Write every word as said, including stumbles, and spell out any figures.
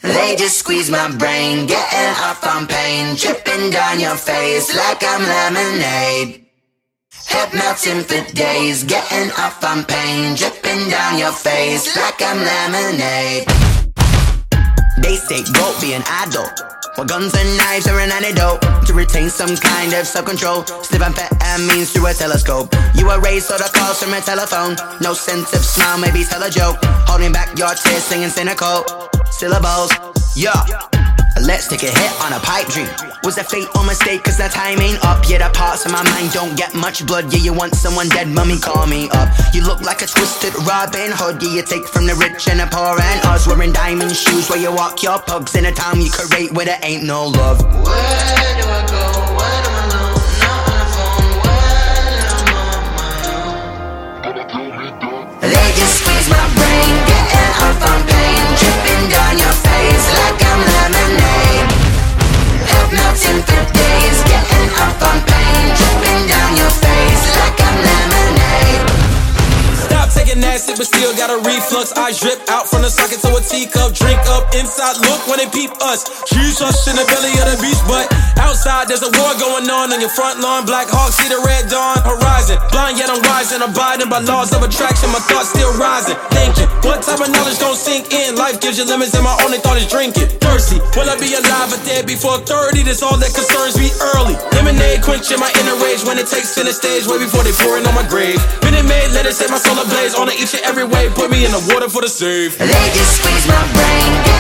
They just squeeze my brain, getting off on pain, dripping down your face like I'm lemonade. Head melting for days, getting off on pain, dripping down your face like I'm lemonade. They say go be an adult, well guns and knives are an antidote to retain some kind of self-control. Slip amphetamines through a telescope. You erase all the calls from a telephone. No sense of smile, maybe tell a joke. Holding back your tears, singing cynical syllables. Yeah, let's take a hit on a pipe dream. Was it fate or mistake, cause the time ain't up. Yeah, the parts of my mind don't get much blood. Yeah, you want someone dead, mummy, call me up. You look like a twisted Robin Hood. Yeah, you take from the rich and the poor and us. Wearing diamond shoes where you walk your pugs in a town you create where there ain't no love. Where do I go? Where do I know? Not on the phone, when I'm on my own. They just squeeze my brain, getting off on pain, dripping down your face like I'm lemonade. Head melting for days, getting off on pain, dripping down your face like I'm lemonade. Stop taking acid, but still got a reflux. I drip out from the socket to a teacup. Drink up inside, look when they peep us. Choose us in the belly of the beach, but outside there's a war going on on your front lawn. Black Hawk, see the red dawn horizon. Blind yet I'm wise and abiding by laws of attraction. My thoughts still rising, thinking what type of knowledge don't sink in. Life gives you limits and my only thought is drinking. Thirsty, will I be alive or dead before thirty? That's all that concerns me early. Lemonade quenching my inner rage when it takes center stage, way before they pour it on my grave. Minute Maid, let it set my soul ablaze. On each and every way, put me in the water for the save. They just squeeze my brain.